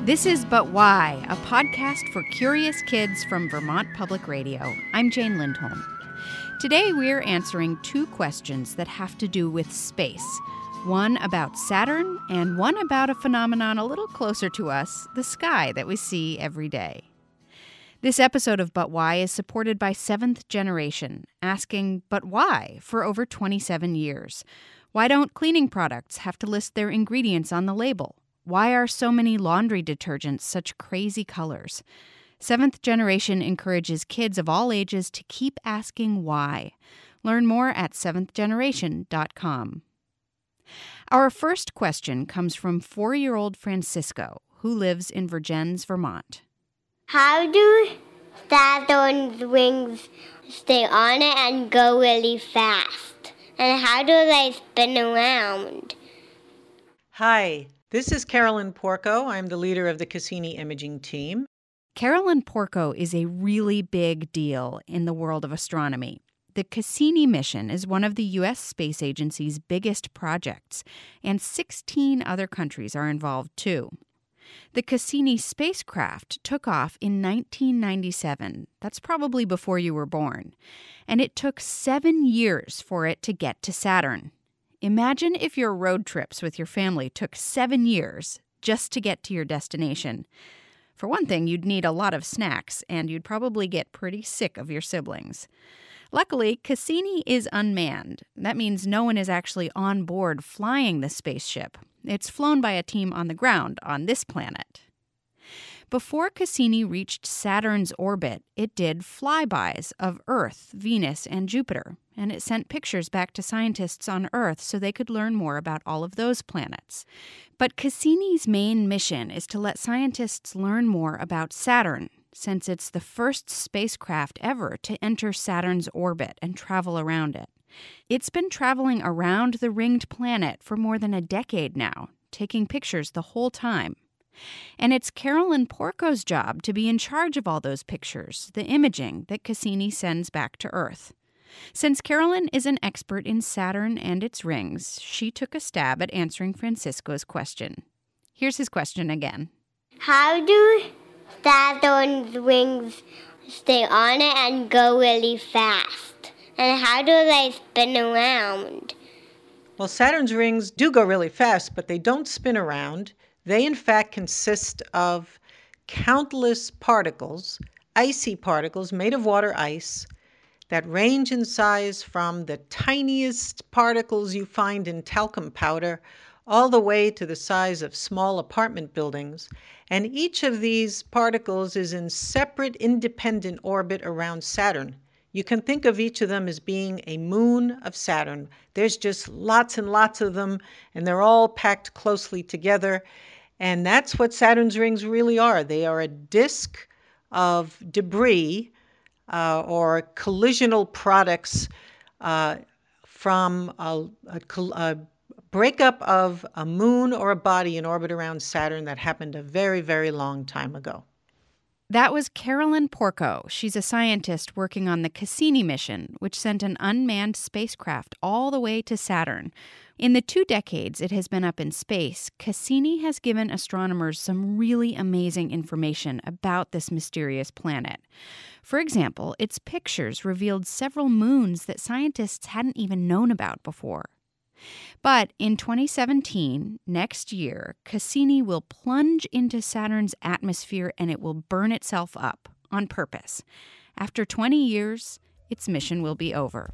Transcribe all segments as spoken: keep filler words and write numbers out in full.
This is But Why, a podcast for curious kids from Vermont Public Radio. I'm Jane Lindholm. Today we're answering two questions that have to do with space. One about Saturn and one about a phenomenon a little closer to us, the sky that we see every day. This episode of But Why is supported by Seventh Generation, asking, but why, for over twenty-seven years? Why don't cleaning products have to list their ingredients on the label? Why are so many laundry detergents such crazy colors? Seventh Generation encourages kids of all ages to keep asking why. Learn more at seventh generation dot com. Our first question comes from four-year-old Francisco, who lives in Vergennes, Vermont. How do Saturn's rings stay on it and go really fast? And how do they spin around? Hi. This is Carolyn Porco. I'm the leader of the Cassini imaging team. Carolyn Porco is a really big deal in the world of astronomy. The Cassini mission is one of the U S Space Agency's biggest projects, and sixteen other countries are involved too. The Cassini spacecraft took off in nineteen ninety-seven. That's probably before you were born. And it took seven years for it to get to Saturn. Imagine if your road trips with your family took seven years just to get to your destination. For one thing, you'd need a lot of snacks, and you'd probably get pretty sick of your siblings. Luckily, Cassini is unmanned. That means no one is actually on board flying the spaceship. It's flown by a team on the ground on this planet. Before Cassini reached Saturn's orbit, it did flybys of Earth, Venus, and Jupiter, and it sent pictures back to scientists on Earth so they could learn more about all of those planets. But Cassini's main mission is to let scientists learn more about Saturn, since it's the first spacecraft ever to enter Saturn's orbit and travel around it. It's been traveling around the ringed planet for more than a decade now, taking pictures the whole time. And it's Carolyn Porco's job to be in charge of all those pictures, the imaging that Cassini sends back to Earth. Since Carolyn is an expert in Saturn and its rings, she took a stab at answering Francisco's question. Here's his question again. How do Saturn's rings stay on it and go really fast? And how do they spin around? Well, Saturn's rings do go really fast, but they don't spin around. They, in fact, consist of countless particles, icy particles made of water ice, that range in size from the tiniest particles you find in talcum powder all the way to the size of small apartment buildings. And each of these particles is in separate, independent orbit around Saturn. You can think of each of them as being a moon of Saturn. There's just lots and lots of them, and they're all packed closely together. And that's what Saturn's rings really are. They are a disk of debris uh, or collisional products uh, from a, a, a breakup of a moon or a body in orbit around Saturn that happened a very, very long time ago. That was Carolyn Porco. She's a scientist working on the Cassini mission, which sent an unmanned spacecraft all the way to Saturn. In the two decades it has been up in space, Cassini has given astronomers some really amazing information about this mysterious planet. For example, its pictures revealed several moons that scientists hadn't even known about before. But in twenty seventeen, next year, Cassini will plunge into Saturn's atmosphere and it will burn itself up on purpose. After twenty years, its mission will be over.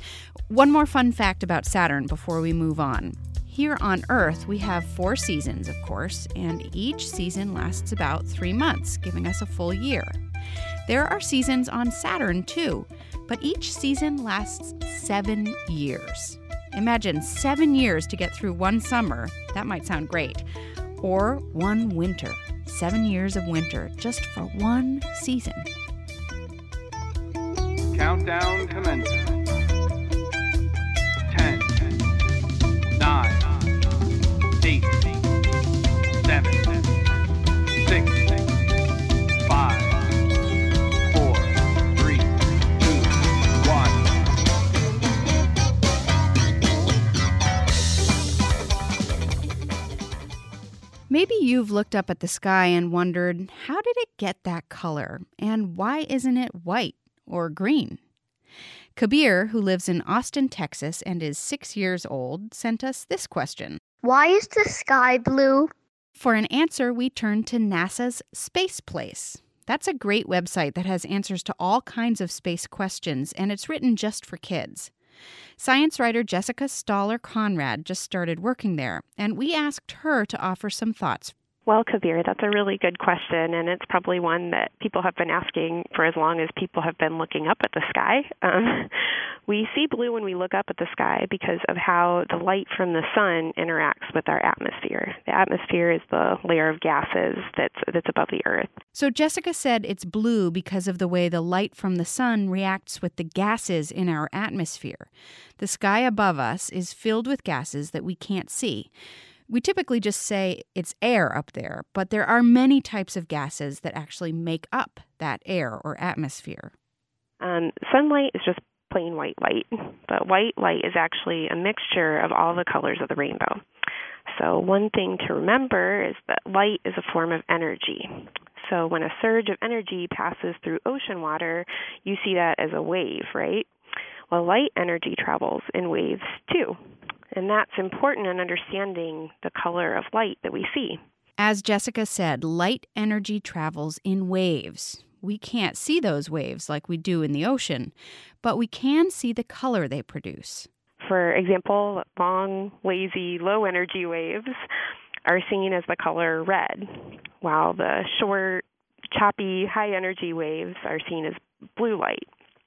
One more fun fact about Saturn before we move on. Here on Earth, we have four seasons, of course, and each season lasts about three months, giving us a full year. There are seasons on Saturn, too, but each season lasts seven years. Imagine seven years to get through one summer. That might sound great. Or one winter. Seven years of winter just for one season. Countdown commencing. Ten, nine, eight, seven, six, five, four, three, two, one. Maybe you've looked up at the sky and wondered, how did it get that color? And why isn't it white or green? Kabir, who lives in Austin, Texas, and is six years old, sent us this question. Why is the sky blue? For an answer, we turned to NASA's Space Place. That's a great website that has answers to all kinds of space questions, and it's written just for kids. Science writer Jessica Stoller-Conrad just started working there, and we asked her to offer some thoughts. Well, Kabir, that's a really good question, and it's probably one that people have been asking for as long as people have been looking up at the sky. Um, we see blue when we look up at the sky because of how the light from the sun interacts with our atmosphere. The atmosphere is the layer of gases that's, that's above the Earth. So Jessica said it's blue because of the way the light from the sun reacts with the gases in our atmosphere. The sky above us is filled with gases that we can't see. We typically just say it's air up there, but there are many types of gases that actually make up that air or atmosphere. Um, sunlight is just plain white light, but white light is actually a mixture of all the colors of the rainbow. So one thing to remember is that light is a form of energy. So when a surge of energy passes through ocean water, you see that as a wave, right? Well, light energy travels in waves too. And that's important in understanding the color of light that we see. As Jessica said, light energy travels in waves. We can't see those waves like we do in the ocean, but we can see the color they produce. For example, long, lazy, low-energy waves are seen as the color red, while the short, choppy, high-energy waves are seen as blue light.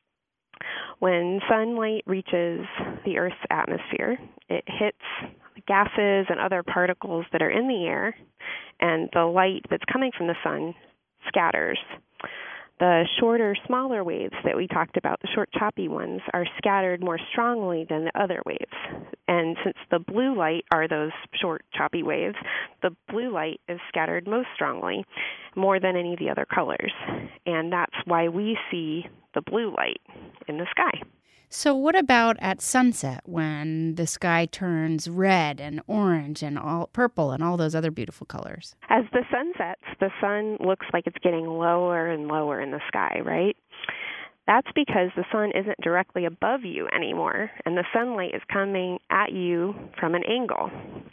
When sunlight reaches the Earth's atmosphere, it hits gases and other particles that are in the air, and the light that's coming from the sun scatters. The shorter, smaller waves that we talked about, the short, choppy ones, are scattered more strongly than the other waves. And since the blue light are those short, choppy waves, the blue light is scattered most strongly, more than any of the other colors. And that's why we see the blue light in the sky. So what about at sunset when the sky turns red and orange and all purple and all those other beautiful colors? As the sun sets, the sun looks like it's getting lower and lower in the sky, right? That's because the sun isn't directly above you anymore, and the sunlight is coming at you from an angle.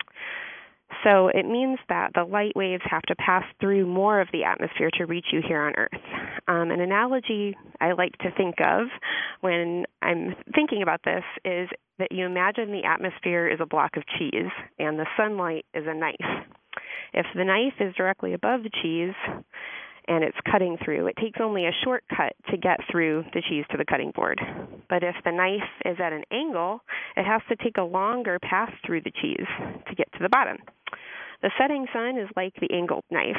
So it means that the light waves have to pass through more of the atmosphere to reach you here on Earth. Um, an analogy I like to think of when I'm thinking about this is that you imagine the atmosphere is a block of cheese and the sunlight is a knife. If the knife is directly above the cheese and it's cutting through, it takes only a shortcut to get through the cheese to the cutting board. But if the knife is at an angle, it has to take a longer path through the cheese to get to the bottom. The setting sun is like the angled knife.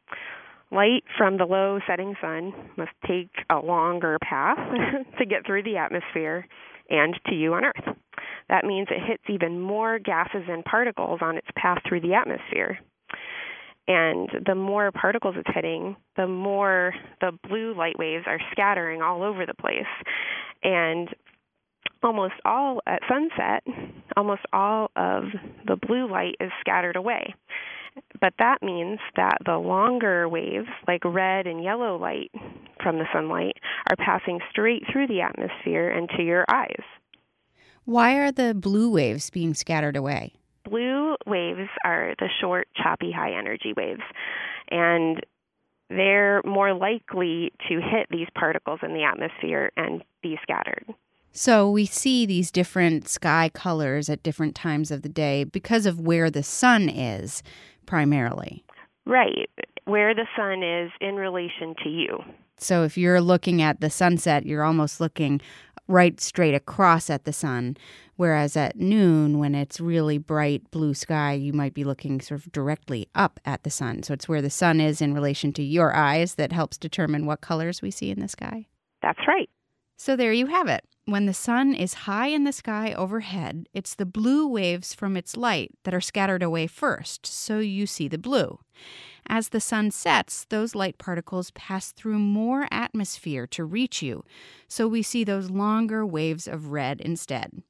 Light from the low setting sun must take a longer path to get through the atmosphere and to you on Earth. That means it hits even more gases and particles on its path through the atmosphere. And the more particles it's hitting, the more the blue light waves are scattering all over the place. And almost all, at sunset, almost all of the blue light is scattered away. But that means that the longer waves, like red and yellow light from the sunlight, are passing straight through the atmosphere and to your eyes. Why are the blue waves being scattered away? Blue waves are the short, choppy, high-energy waves, and they're more likely to hit these particles in the atmosphere and be scattered. So we see these different sky colors at different times of the day because of where the sun is, primarily. Right, where the sun is in relation to you. So if you're looking at the sunset, you're almost looking right straight across at the sun, whereas at noon, when it's really bright blue sky, you might be looking sort of directly up at the sun. So it's where the sun is in relation to your eyes that helps determine what colors we see in the sky. That's right. So there you have it. When the sun is high in the sky overhead, it's the blue waves from its light that are scattered away first, so you see the blue. As the sun sets, those light particles pass through more atmosphere to reach you, so we see those longer waves of red instead.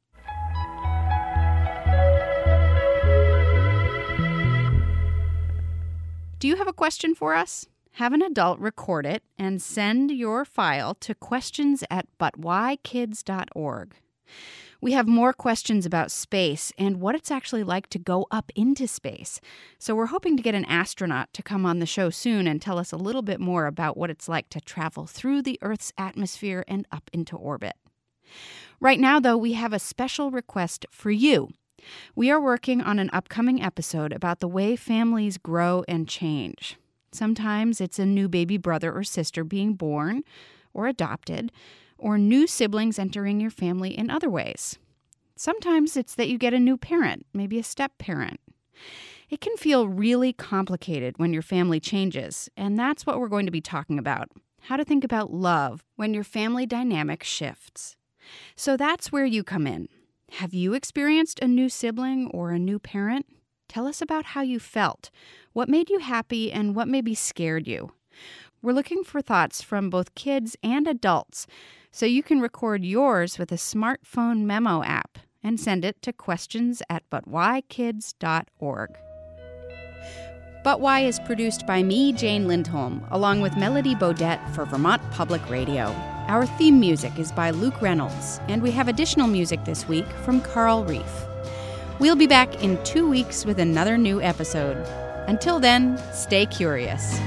Do you have a question for us? Have an adult record it and send your file to questions at but why kids dot org. We have more questions about space and what it's actually like to go up into space. So we're hoping to get an astronaut to come on the show soon and tell us a little bit more about what it's like to travel through the Earth's atmosphere and up into orbit. Right now, though, we have a special request for you. We are working on an upcoming episode about the way families grow and change. Sometimes it's a new baby brother or sister being born or adopted, or new siblings entering your family in other ways. Sometimes it's that you get a new parent, maybe a step-parent. It can feel really complicated when your family changes, and that's what we're going to be talking about, how to think about love when your family dynamic shifts. So that's where you come in. Have you experienced a new sibling or a new parent? Tell us about how you felt, what made you happy, and what maybe scared you. We're looking for thoughts from both kids and adults, so you can record yours with a smartphone memo app and send it to questions at but why kids dot org. But Why is produced by me, Jane Lindholm, along with Melody Bodette for Vermont Public Radio. Our theme music is by Luke Reynolds, and we have additional music this week from Carl Reef. We'll be back in two weeks with another new episode. Until then, stay curious.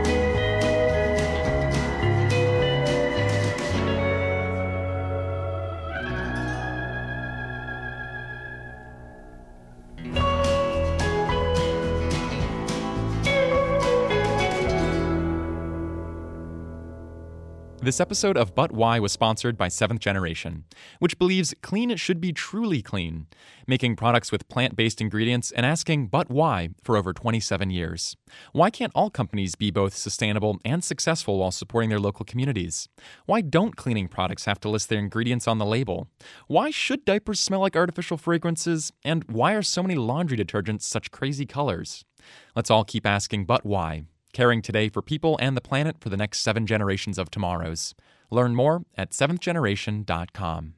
This episode of But Why was sponsored by Seventh Generation, which believes clean should be truly clean, making products with plant-based ingredients and asking but why for over twenty-seven years. Why can't all companies be both sustainable and successful while supporting their local communities? Why don't cleaning products have to list their ingredients on the label? Why should diapers smell like artificial fragrances? And why are so many laundry detergents such crazy colors? Let's all keep asking but why. Caring today for people and the planet for the next seven generations of tomorrows. Learn more at seventh generation dot com.